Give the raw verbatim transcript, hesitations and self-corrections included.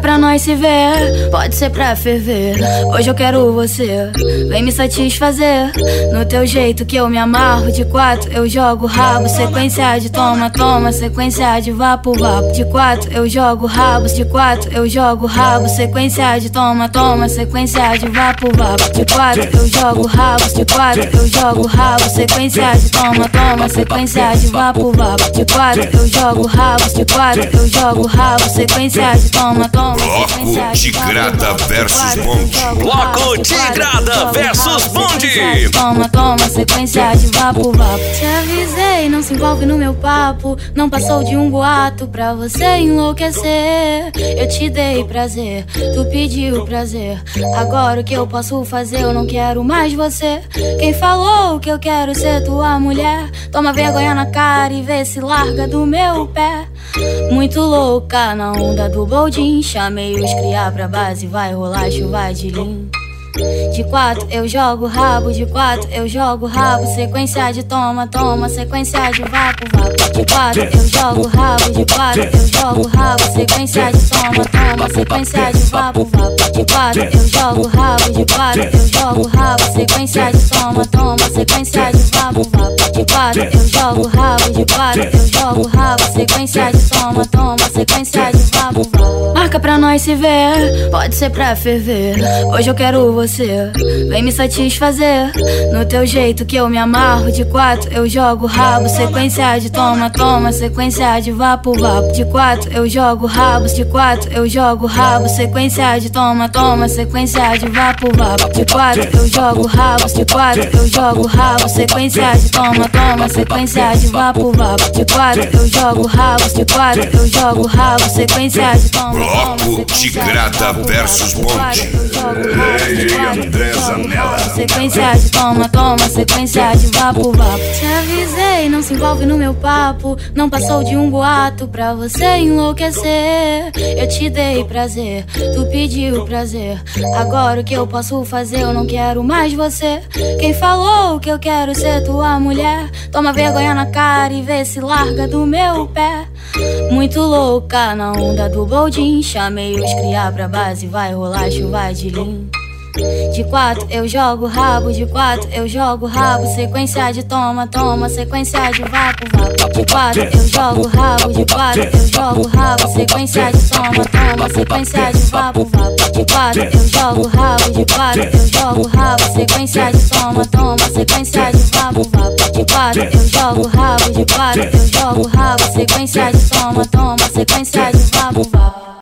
pra nós se ver, pode ser pra ferver. Hoje eu quero você, vem me satisfazer. No teu jeito que eu me amarro. De quatro eu jogo rabo, sequência de toma, toma, sequência de vapo, vapo. De quatro eu jogo rabos, de quatro eu jogo rabo, sequência de toma, toma, sequência de vapo, vapo. De quatro eu jogo rabos, de quatro eu jogo rabo, sequência de toma, toma, sequência de vapo, vapo. De quatro eu jogo rabos, de quatro eu jogo rabo, sequência de toma, toma. Bloco Tigrada versus Bonde. Bloco Tigrada versus Bonde. Toma, toma, sequência de vapo, vapo. Te avisei, não se envolve no meu papo. Não passou de um boato pra você enlouquecer. Eu te dei prazer, tu pediu prazer. Agora o que eu posso fazer? Eu não quero mais você. Quem falou que eu quero ser tua mulher? Toma vergonha na cara e vê se larga do meu pé. Muito louca na onda do boldin. Chamei os cria pra base, vai rolar chuva de lim. De quatro eu jogo rabo, de quatro eu jogo rabo, sequência de toma, toma, sequência de vapo, vapo. De quatro eu jogo rabo, de quatro eu jogo rabo, sequência de toma, toma, sequência de vapo, vapo. De quatro eu jogo rabo, de quatro eu jogo rabo, sequência de toma, toma, sequência de vapo, vapo. De quatro eu jogo rabo, de quatro eu jogo rabo, sequência de toma, toma, sequência de vapo, vapo. Marca pra nós se ver, pode ser pra ferver. Hoje eu quero você, vem me satisfazer. No teu jeito que eu me amarro. De quatro eu jogo rabo, sequência de toma, toma, sequência de vapo, vapo. De quatro eu jogo rabos, de quatro eu jogo rabo, sequência de toma, toma, sequência de vapo, vapo. De quatro eu jogo rabos, de quatro eu jogo rabo, sequência de toma, toma, sequência de vapo, vapo. De quatro eu jogo rabos, de quatro eu jogo rabo, sequência de toma, toma, Bloco Tigrada versus Bonde. André Zanella. Sequência de toma, toma, sequência de vapo, vapo. Te avisei, não se envolve no meu papo. Não passou de um boato pra você enlouquecer. Eu te dei prazer, tu pediu prazer. Agora o que eu posso fazer? Eu não quero mais você. Quem falou que eu quero ser tua mulher? Toma vergonha na cara e vê se larga do meu pé. Muito louca na onda do boldin. Chamei os cria pra base, vai rolar chuva de lim. De quatro eu jogo rabo, de quatro eu jogo rabo, sequência de toma, toma, sequência de vapo, vapo. De quatro eu jogo rabo, de quatro eu jogo rabo, sequência de toma, toma, sequência de vapo, vapo. De quatro eu jogo rabo, de quatro eu jogo rabo, sequência de toma, toma, sequência de vapo, vapo. De quatro eu jogo rabo, de quatro eu jogo rabo, sequência de toma, toma, sequência de